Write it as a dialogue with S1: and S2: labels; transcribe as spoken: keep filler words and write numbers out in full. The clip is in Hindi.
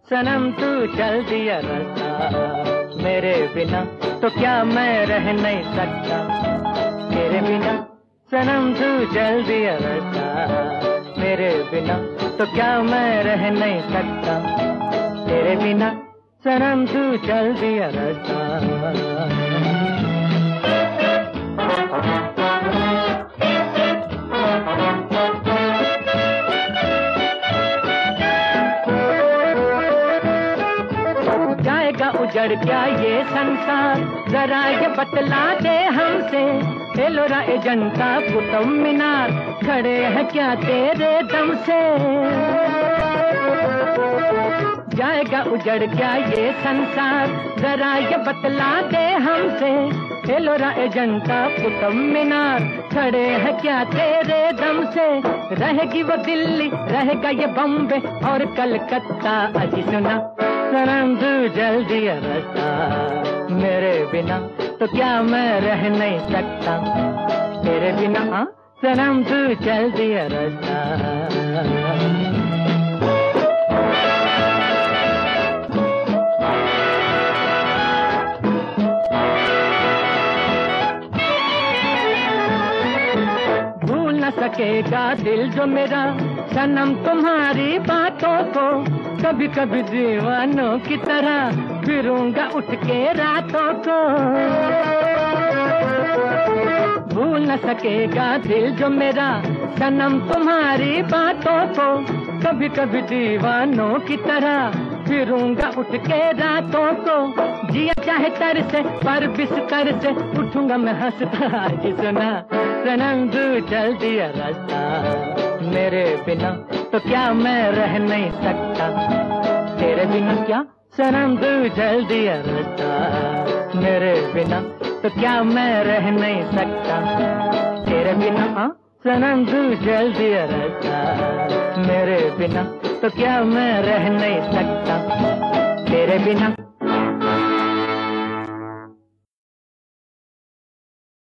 S1: सनम तू चल दिया रास्ता मेरे बिना, तो क्या मैं रह नहीं सकता तेरे बिना। सनम तू चल दिया रास्ता मेरे बिना, तो क्या मैं रह नहीं सकता तेरे बिना। सनम तू चल दिया रास्ता। जाएगा उजड़ क्या ये संसार, जरा ये बतला दे हमसे। एलोरा एजेंटा कुतुब मीनार खड़े हैं क्या तेरे दम से। जाएगा उजड़ क्या ये संसार, जरा ये बतला दे हमसे। एलोरा एजेंटा कुतुब मीनार खड़े हैं क्या तेरे दम से। रहेगी वो दिल्ली, रहेगा ये बम्बे और कलकत्ता, अजी सुना। सनम तू चल दिया रास्ता मेरे बिना, तो क्या मैं रह नहीं सकता तेरे बिना। हाँ सनम तू चल दिया रास्ता। सकेगा दिल जो मेरा सनम तुम्हारी बातों को। कभी कभी दीवानों की तरह फिरूंगा उठ के रातों को। भूल न सकेगा दिल जो मेरा सनम तुम्हारी बातों को। कभी कभी दीवानों की तरह फिरूंगा उठ के रातों को। जिया चाहे तर से पर बिस्तर से उठूंगा मैं हंसता। जी सुना सनम तू चल दिया रास्ता मेरे बिना, तो क्या मैं रह नहीं सकता तेरे बिना। क्या सनम तू चल दिया रास्ता मेरे बिना, तो क्या मैं रह नहीं सकता तेरे बिना। हाँ सनम तू चल दिया रास्ता मेरे बिना, तो क्या मैं रह नहीं सकता तेरे बिना।